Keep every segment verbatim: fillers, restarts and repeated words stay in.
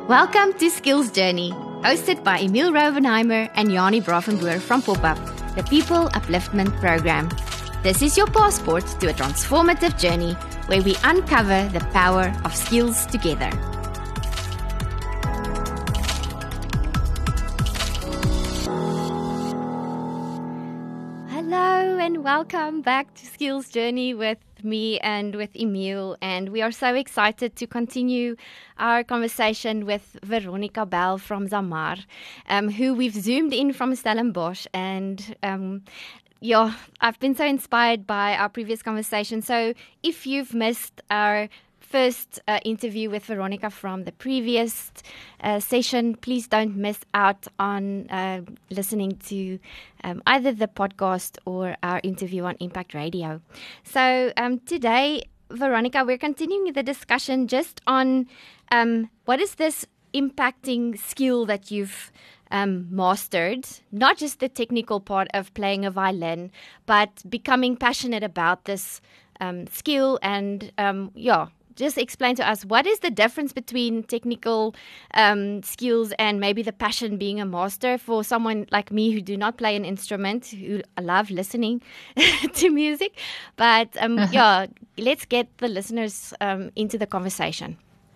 Welcome to Skills Journey, hosted by Emil Rovenheimer and Jani Bravenboer from Pop-Up, the People Upliftment Program. This is your passport to a transformative journey where we uncover the power of skills together. Hello and welcome back to Skills Journey with me and with Emil, and we are so excited to continue our conversation with Veronica Bell from Zamar, um, who we've zoomed in from Stellenbosch, and um, yeah, I've been so inspired by our previous conversation. So if you've missed our first uh, interview with Veronica from the previous uh, session, please don't miss out on uh, listening to um, either the podcast or our interview on Impact Radio. So um, today, Veronica, we're continuing the discussion just on um, what is this impacting skill that you've um, mastered, not just the technical part of playing a violin, but becoming passionate about this um, skill and, um, yeah, just explain to us what is the difference between technical um, skills and maybe the passion being a master for someone like me who do not play an instrument, who love listening to music. But um, yeah, let's get the listeners um, into the conversation.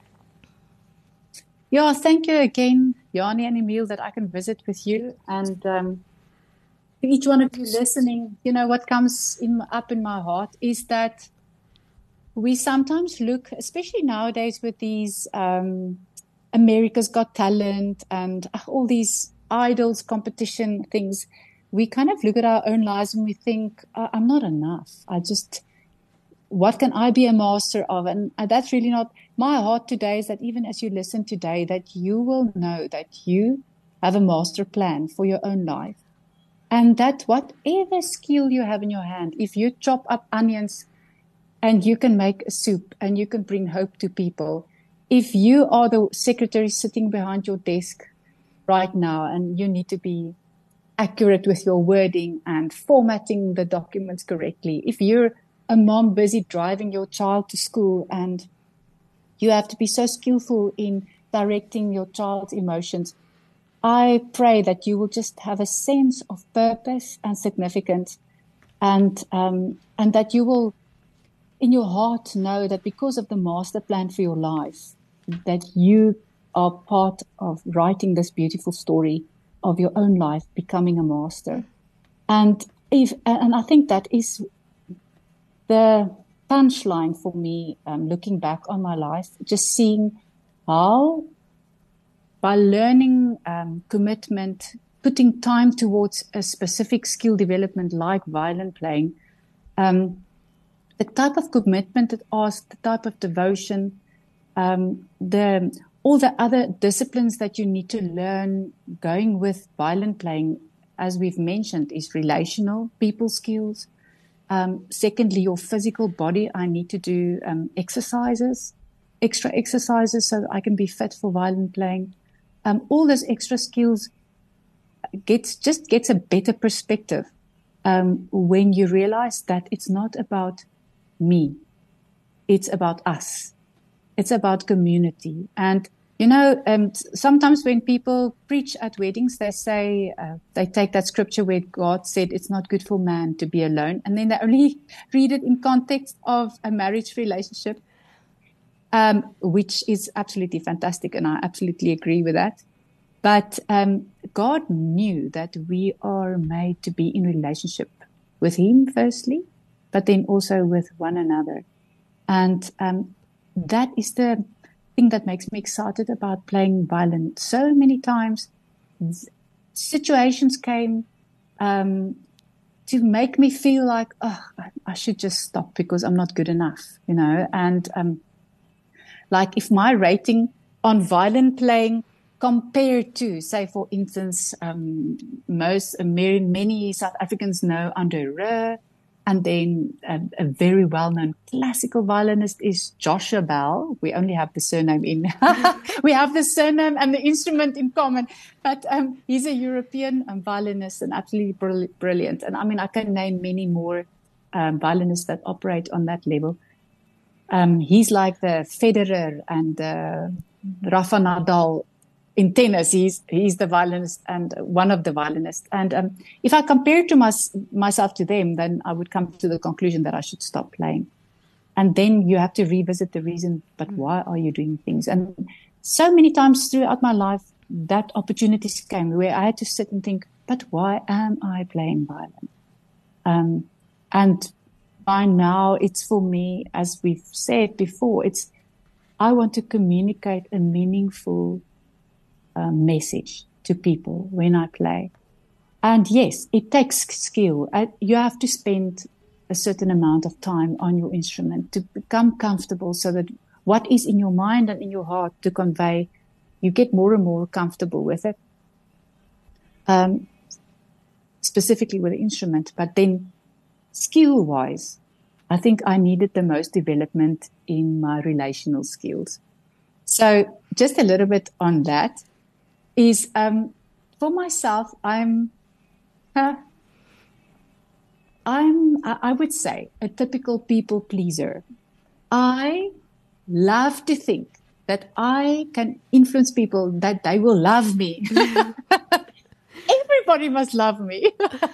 Yeah, thank you again, Jani and Emil, that I can visit with you. And um, to each one of you listening, you know, what comes in, up in my heart is that we sometimes look, especially nowadays with these um, America's Got Talent and all these idols competition things, we kind of look at our own lives and we think, I'm not enough. I just, what can I be a master of? And that's really not, my heart today is that even as you listen today, that you will know that you have a master plan for your own life. And that whatever skill you have in your hand, if you chop up onions and you can make a soup and you can bring hope to people. If you are the secretary sitting behind your desk right now and you need to be accurate with your wording and formatting the documents correctly, if you're a mom busy driving your child to school and you have to be so skillful in directing your child's emotions, I pray that you will just have a sense of purpose and significance, and um, and that you will in your heart know that because of the master plan for your life, that you are part of writing this beautiful story of your own life, becoming a master. And if, and I think that is the punchline for me, um, looking back on my life, just seeing how by learning um, commitment, putting time towards a specific skill development like violin playing, um, the type of commitment it asks, the type of devotion, um, the all the other disciplines that you need to learn going with violin playing, as we've mentioned, is relational, people skills. Um, secondly, your physical body. I need to do um, exercises, extra exercises so that I can be fit for violin playing. Um, all those extra skills gets just gets a better perspective um, when you realize that it's not about me. It's about us. It's about community. And, you know, um, sometimes when people preach at weddings, they say, uh, they take that scripture where God said it's not good for man to be alone. And then they only read it in context of a marriage relationship, um, which is absolutely fantastic. And I absolutely agree with that. But um, God knew that we are made to be in relationship with Him, firstly, but then also with one another. And um, that is the thing that makes me excited about playing violin. So many times situations came um, to make me feel like, oh, I should just stop because I'm not good enough, you know. And um, like if my rating on violin playing compared to, say, for instance, um, most, many South Africans know Andre Rieu, and then a, a very well-known classical violinist is Joshua Bell. We only have the surname in. We have the surname and the instrument in common. But um, he's a European um, violinist and absolutely brill- brilliant. And I mean, I can name many more um, violinists that operate on that level. Um, he's like the Federer and uh, Rafa Nadal in tennis. He's he's the violinist and one of the violinists. And um, if I compare to my, myself to them, then I would come to the conclusion that I should stop playing. And then you have to revisit the reason, but why are you doing things? And so many times throughout my life, that opportunities came where I had to sit and think, but why am I playing violin? Um, and by now, it's for me, as we've said before, it's I want to communicate a meaningful uh, message to people when I play. And yes, it takes skill. I, you have to spend a certain amount of time on your instrument to become comfortable so that what is in your mind and in your heart to convey, you get more and more comfortable with it, um, specifically with the instrument. But then skill-wise, I think I needed the most development in my relational skills. So just a little bit on that is, um, for myself, I'm, uh, I'm, I would say, a typical people pleaser. I love to think that I can influence people, that they will love me. Everybody must love me.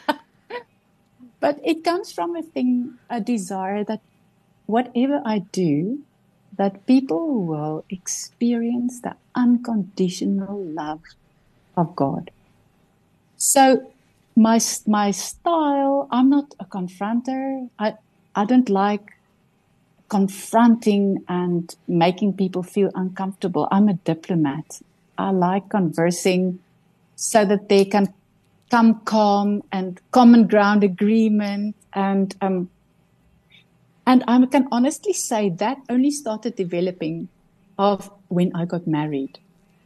But it comes from a thing, a desire that whatever I do, that people will experience the unconditional love of God. So my my style, I'm not a confronter. I I don't like confronting and making people feel uncomfortable. I'm a diplomat. I like conversing so that they can come calm and common ground agreement. And um, and I can honestly say that only started developing of when I got married.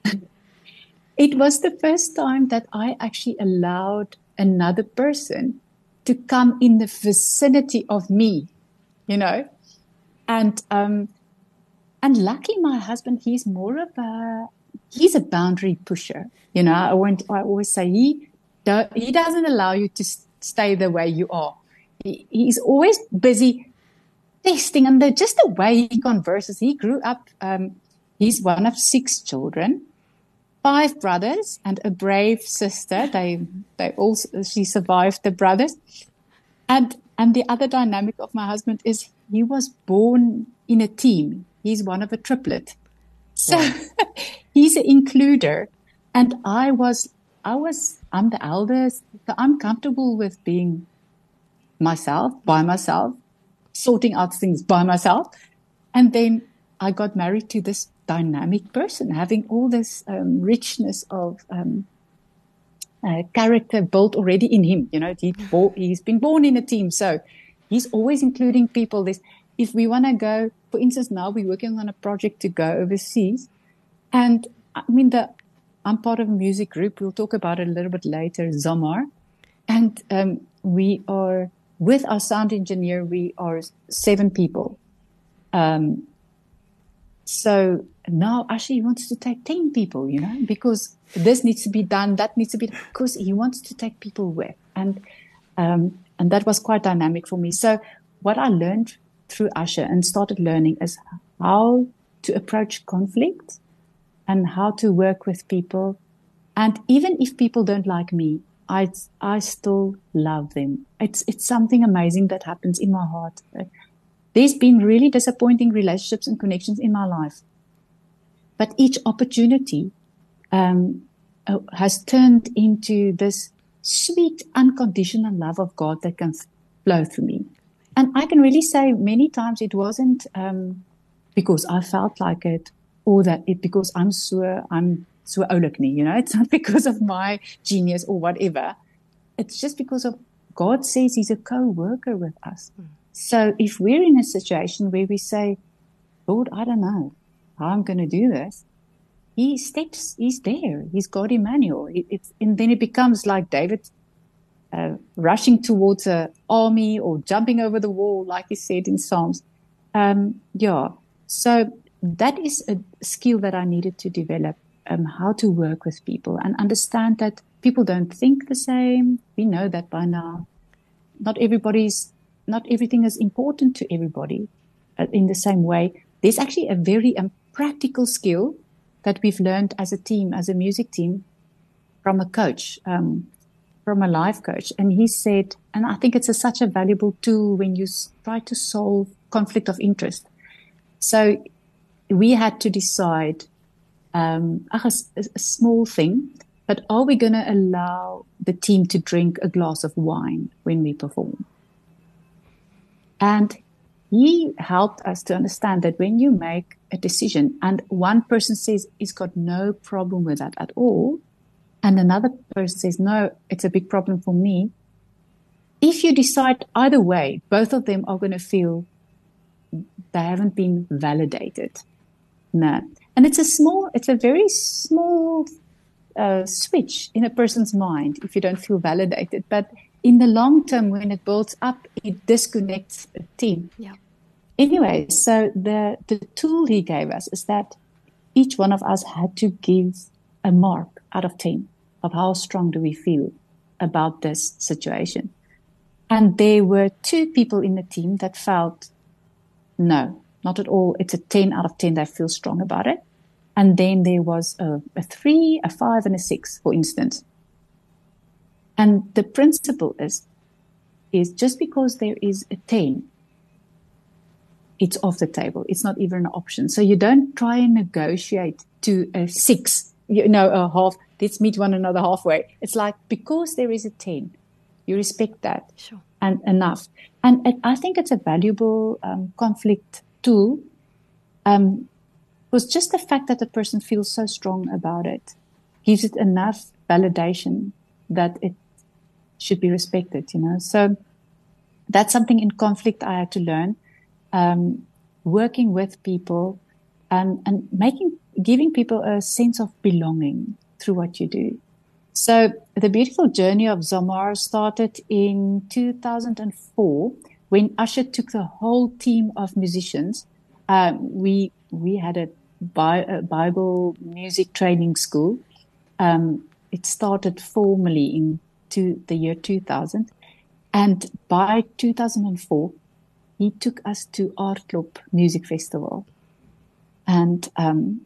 It was the first time that I actually allowed another person to come in the vicinity of me, you know. And um, and lucky my husband, he's more of a, he's a boundary pusher. You know, I want, I always say he, he doesn't allow you to stay the way you are. He, he's always busy testing, and the, just the way he converses. He grew up, um, he's one of six children, five brothers and a brave sister. They, they also, she survived the brothers. And, and the other dynamic of my husband is he was born in a team. He's one of a triplet. So wow. He's an includer. And I was, I was, I'm the eldest. So I'm comfortable with being myself, by myself, sorting out things by myself. And then I got married to this dynamic person, having all this um, richness of um, uh, character built already in him. You know, he bo- he's been born in a team. So he's always including people. This, if we want to go, for instance, now we're working on a project to go overseas. And I mean, the, I'm part of a music group. We'll talk about it a little bit later, Zamar. And um, we are, with our sound engineer, we are seven people. Um, so now actually he wants to take ten people, you know, because this needs to be done, that needs to be, because he wants to take people with. And, um, and that was quite dynamic for me. So what I learned through Usher and started learning is how to approach conflict and how to work with people. And even if people don't like me, I, I still love them. It's, it's something amazing that happens in my heart. There's been really disappointing relationships and connections in my life. But each opportunity um, uh, has turned into this sweet, unconditional love of God that can flow through me. And I can really say many times it wasn't um, because I felt like it, or that it because I'm so, I'm so ouliknie, you know, it's not because of my genius or whatever. It's just because of God says he's a co-worker with us. Mm. So if we're in a situation where we say, Lord, I don't know how I'm going to do this, he steps, he's there. He's God Emmanuel. It, it's, and then it becomes like David uh, rushing towards an army or jumping over the wall, like he said in Psalms. Um, yeah. So that is a skill that I needed to develop, um, how to work with people and understand that people don't think the same. We know that by now. Not everybody's, not everything is important to everybody uh, in the same way. There's actually a very um, practical skill that we've learned as a team, as a music team, from a coach, um, from a life coach. And he said, and I think it's a, such a valuable tool when you s- try to solve conflict of interest. So we had to decide, um, a, a small thing, but are we going to allow the team to drink a glass of wine when we perform? And he helped us to understand that when you make a decision and one person says he's got no problem with that at all, and another person says, no, it's a big problem for me. If you decide either way, both of them are going to feel they haven't been validated. No. And it's a small, it's a very small uh, switch in a person's mind if you don't feel validated. But in the long term, when it builds up, it disconnects a team. Yeah. Anyway, so the, the tool he gave us is that each one of us had to give a mark out of ten of how strong do we feel about this situation. And there were two people in the team that felt, no, not at all. It's a ten out of ten. They feel strong about it. And then there was a, a three, a five, and a six, for instance. And the principle is, is just because there is a ten, it's off the table. It's not even an option. So you don't try and negotiate to a six, you know, a half. Let's meet one another halfway. It's like, because there is a ten, you respect that. Sure. And enough. And it, I think it's a valuable um, conflict tool. Um, was just the fact that the person feels so strong about it gives it enough validation that it should be respected, you know. So that's something in conflict I had to learn. Um, working with people and, and making, giving people a sense of belonging through what you do. So the beautiful journey of Zamar started in two thousand four when Usher took the whole team of musicians. Um, we we had a, Bi- a Bible music training school. Um, it started formally in two, the year two thousand. And by two thousand four, he took us to Aardklop Music Festival. And um,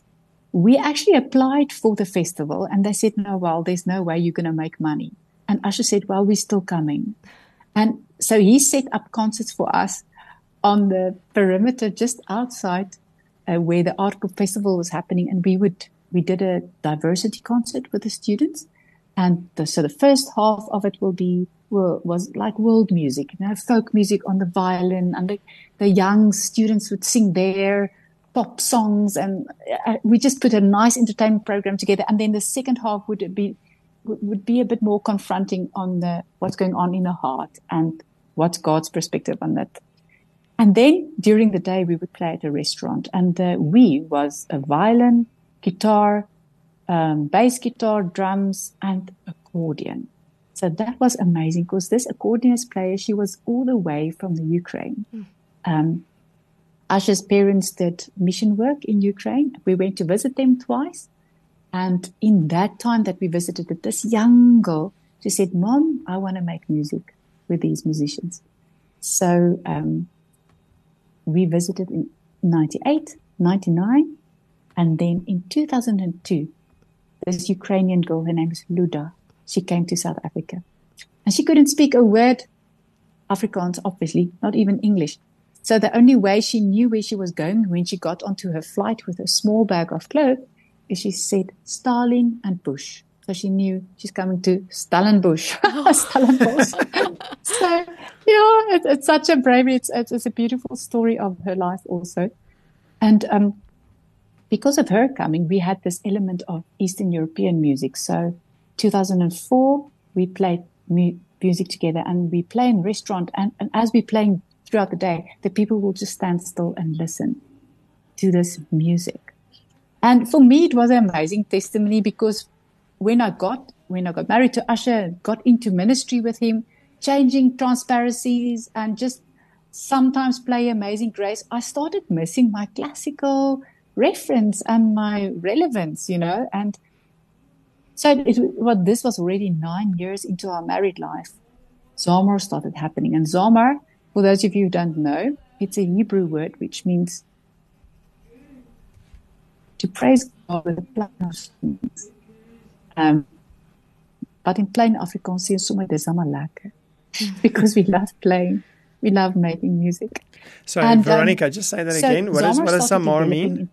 we actually applied for the festival and they said, no, well, there's no way you're going to make money. And Usher said, well, we're still coming. And so he set up concerts for us on the perimeter just outside uh, where the Aardklop Festival was happening. And we would, we did a diversity concert with the students. And the, so the first half of it will be, will, was like world music, you know, folk music on the violin, and the, the young students would sing their pop songs, and uh, we just put a nice entertainment program together. And then the second half would be would be a bit more confronting on the what's going on in the heart and what's God's perspective on that. And then during the day we would play at a restaurant, and the we was a violin, guitar, um, bass guitar, drums, and accordion. So that was amazing because this accordionist player, she was all the way from the Ukraine. Mm. Um, Usher's parents did mission work in Ukraine. We went to visit them twice. And in that time that we visited it, this young girl, she said, Mom, I want to make music with these musicians. So um, we visited in ninety-eight, ninety-nine. And then in two thousand two, this Ukrainian girl, her name is Luda, she came to South Africa. And she couldn't speak a word Afrikaans, obviously, not even English. So the only way she knew where she was going when she got onto her flight with a small bag of clothes is she said Stalin and Bush. So she knew she's coming to Stellenbosch. Oh. Stellenbosch. So, yeah, it, it's such a bravery. It's, it's, it's a beautiful story of her life also. And um, because of her coming, we had this element of Eastern European music. So two thousand four, we played mu- music together, and we play in restaurant. And, and as we're playing throughout the day, the people will just stand still and listen to this music. And for me, it was an amazing testimony because when I got, when I got married to Usher, got into ministry with him, changing transparencies and just sometimes play Amazing Grace, I started missing my classical reference and my relevance, you know. And so it, well, this was already nine years into our married life. Zamar started happening. And Zamar, for those of you who don't know, it's a Hebrew word which means to praise God with a plucking of strings. Um, but in plain Afrikaans, sê ons sommer dis almal lekker. Because we love playing, we love making music. Sorry, and, Veronica, um, just say that so again. What, is, what does Zamar mean?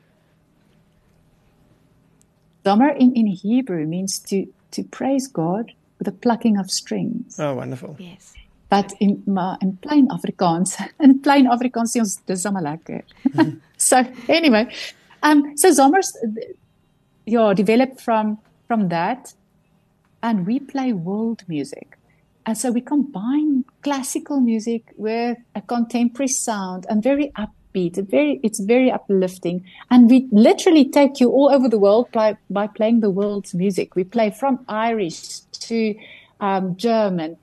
Zamar in, in Hebrew means to, to praise God with a plucking of strings. Oh, wonderful. Yes. But in, maar in plain Afrikaans, in plain Afrikaans sê ons dis almal lekker. So anyway, um, so Zamar's, yeah, developed from from that, and we play world music, and so we combine classical music with a contemporary sound and very upbeat. Very, it's very uplifting, and we literally take you all over the world by by playing the world's music. We play from Irish to um, German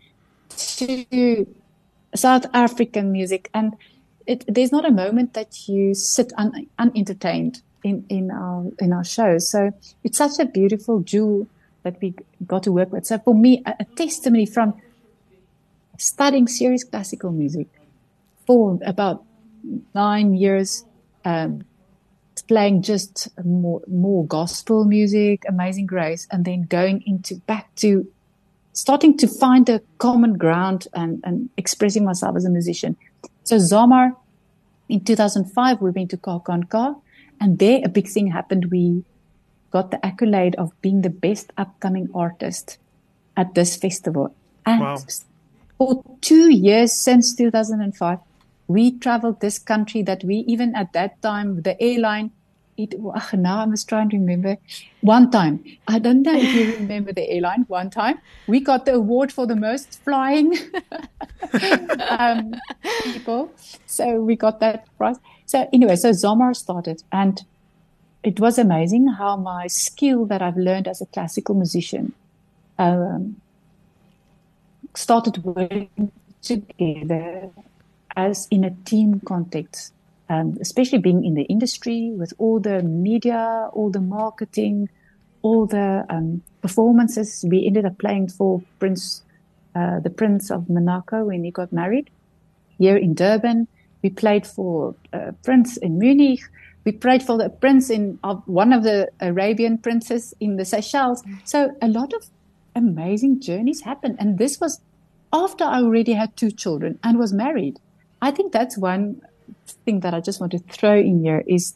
to South African music, and it, there's not a moment that you sit un, unentertained in, in our in our shows. So it's such a beautiful jewel that we got to work with. So for me, a, a testimony from studying serious classical music for about nine years, um, playing just more more gospel music, Amazing Grace, and then going into back to starting to find a common ground and, and expressing myself as a musician. So Zamar, in two thousand five, we went to K K N K, and there a big thing happened. We got the accolade of being the best upcoming artist at this festival. And wow. For two years since two thousand five, we traveled this country that we, even at that time, the airline, It, ugh, now I was trying to remember. One time, I don't know if you remember the airline, one time, we got the award for the most flying um, people. So we got that prize. So anyway, so Zamar started, and it was amazing how my skill that I've learned as a classical musician um, started working together as in a team context. Um, especially being in the industry with all the media, all the marketing, all the um, performances. We ended up playing for Prince, uh, the Prince of Monaco when he got married here in Durban. We played for uh, Prince in Munich. We played for the Prince in uh, one of the Arabian princes in the Seychelles. So a lot of amazing journeys happened. And this was after I already had two children and was married. I think that's one thing that I just want to throw in here is,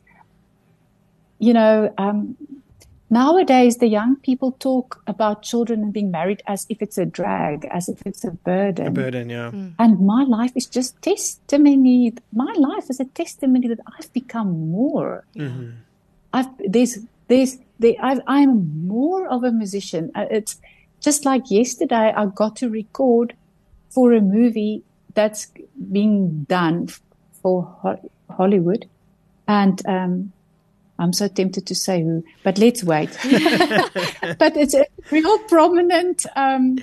you know, um, nowadays the young people talk about children and being married as if it's a drag, as if it's a burden. A burden, yeah. Mm. And my life is just testimony. My life is a testimony that I've become more. Mm-hmm. I've there's there's there, I've, I'm more of a musician. It's just like yesterday I got to record for a movie that's being done for Hollywood, and um, I'm so tempted to say who, but let's wait. But it's a real prominent, um,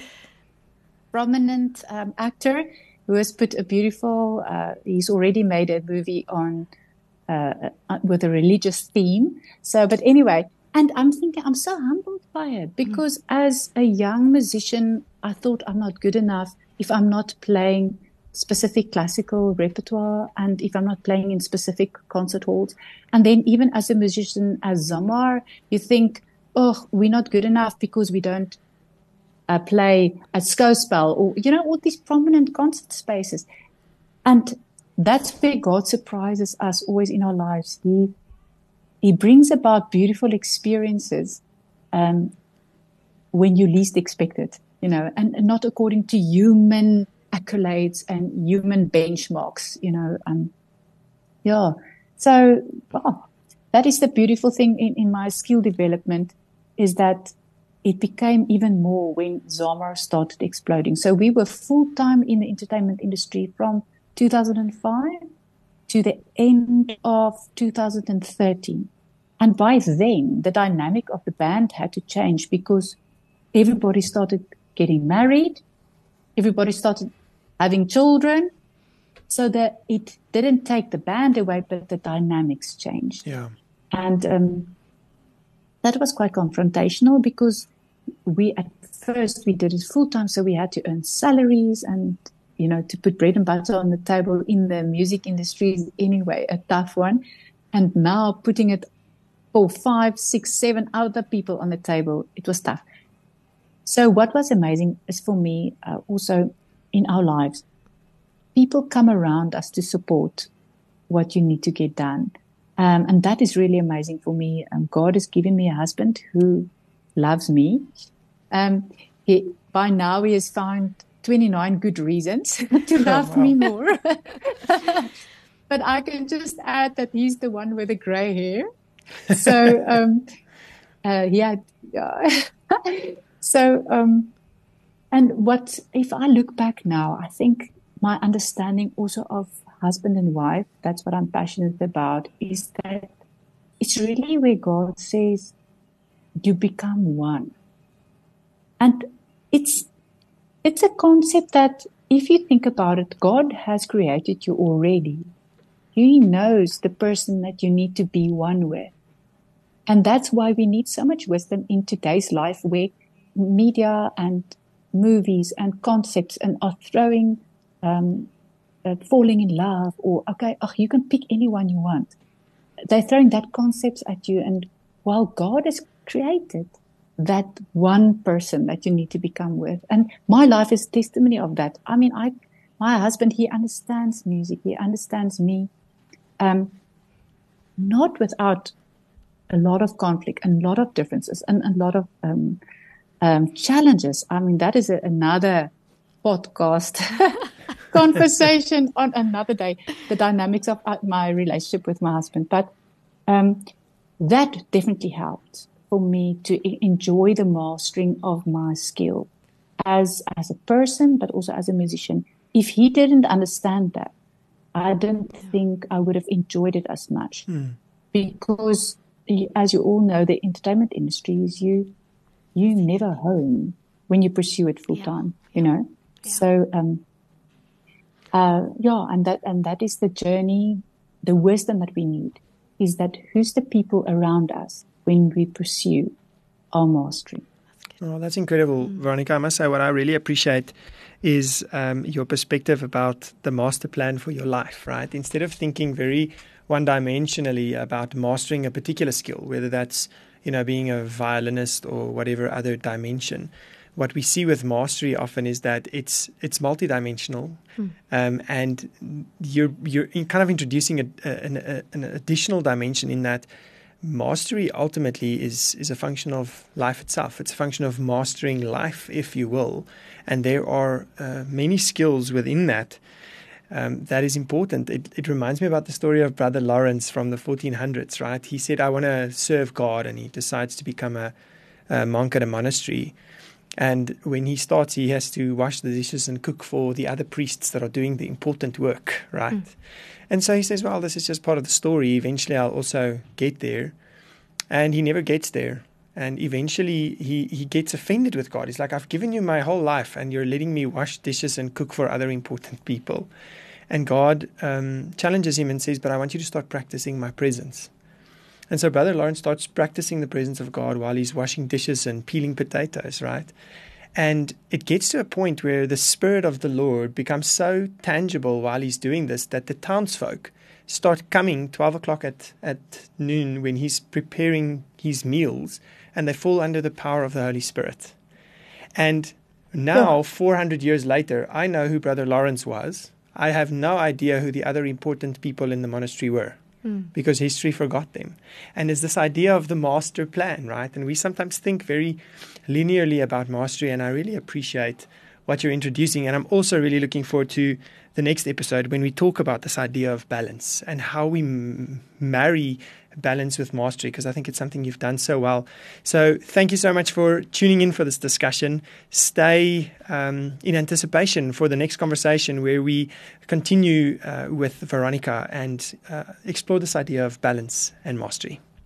prominent um, actor who has put a beautiful. Uh, he's already made a movie on uh, uh, with a religious theme. So, but anyway, and I'm thinking I'm so humbled by it because mm. as a young musician, I thought I'm not good enough if I'm not playing specific classical repertoire and if I'm not playing in specific concert halls. And then even as a musician, as Zamar, you think, oh, we're not good enough because we don't uh, play at Skouspel or, you know, all these prominent concert spaces. And that's where God surprises us always in our lives. He, he brings about beautiful experiences um, when you least expect it, you know, and, and not according to human accolades and human benchmarks, you know, um, yeah. So, oh, that is the beautiful thing in, in my skill development is that it became even more when Zamar started exploding. So we were full-time in the entertainment industry from two thousand five to the end of two thousand thirteen. And by then, the dynamic of the band had to change because everybody started getting married. Everybody started having children, so that it didn't take the band away, but the dynamics changed. Yeah. And um, that was quite confrontational because we, at first, we did it full time, so we had to earn salaries and, you know, to put bread and butter on the table in the music industry is anyway a tough one. And now putting it for five, six, seven other people on the table. It was tough. So what was amazing is for me uh, also in our lives, people come around us to support what you need to get done. Um, and that is really amazing for me. Um, God has given me a husband who loves me. Um, he, by now he has found twenty-nine good reasons to love wow. me more. But I can just add that he's the one with the gray hair. So, um, uh, yeah. so, um, and what, if I look back now, I think my understanding also of husband and wife, that's what I'm passionate about, is that it's really where God says you become one. And it's, it's a concept that if you think about it, God has created you already. He knows the person that you need to be one with. And that's why we need so much wisdom in today's life where media and movies and concepts and are throwing, um, uh, falling in love or, okay, oh, you can pick anyone you want. They're throwing that concepts at you. And while God has created that one person that you need to become with. And my life is testimony of that. I mean, I, my husband, he understands music. He understands me. Um, not without a lot of conflict and a lot of differences and a lot of um, um, challenges. I mean, that is a, another podcast conversation on another day, the dynamics of my relationship with my husband. But um, that definitely helped for me to enjoy the mastering of my skill as, as a person, but also as a musician. If he didn't understand that, I don't think I would have enjoyed it as much mm. because, as you all know, the entertainment industry is you, you never home when you pursue it full time, yeah. you know? Yeah. So, um, uh, yeah, and that, and that is the journey, the wisdom that we need is that who's the people around us when we pursue our mastery. Oh, that's incredible, mm. Veronica. I must say what I really appreciate is um, your perspective about the master plan for your life, right? Instead of thinking very one-dimensionally about mastering a particular skill, whether that's, you know, being a violinist or whatever other dimension, what we see with mastery often is that it's it's multidimensional, mm. um, and you're you're kind of introducing a, a, an, an additional dimension in that mastery ultimately is is a function of life itself. It's a function of mastering life, if you will. And there are uh, many skills within that um, that is important. It, it reminds me about the story of Brother Lawrence from the fourteen hundreds, right? He said, I want to serve God, and he decides to become a, a monk at a monastery. And when he starts, he has to wash the dishes and cook for the other priests that are doing the important work, right? Mm. And so he says, well, this is just part of the story. Eventually, I'll also get there. And he never gets there. And eventually, he, he gets offended with God. He's like, I've given you my whole life, and you're letting me wash dishes and cook for other important people. And God um, challenges him and says, but I want you to start practicing my presence. And so Brother Lawrence starts practicing the presence of God while he's washing dishes and peeling potatoes, right? And it gets to a point where the Spirit of the Lord becomes so tangible while he's doing this that the townsfolk start coming twelve o'clock at, at noon when he's preparing his meals, and they fall under the power of the Holy Spirit. And now, yeah. four hundred years later, I know who Brother Lawrence was. I have no idea who the other important people in the monastery were. Mm. Because history forgot them. And there's this idea of the master plan, right? And we sometimes think very linearly about mastery, and I really appreciate what you're introducing. And I'm also really looking forward to the next episode when we talk about this idea of balance and how we m- marry balance with mastery, because I think it's something you've done so well. So thank you so much for tuning in for this discussion. Stay um, in anticipation for the next conversation where we continue uh, with Veronica and uh, explore this idea of balance and mastery.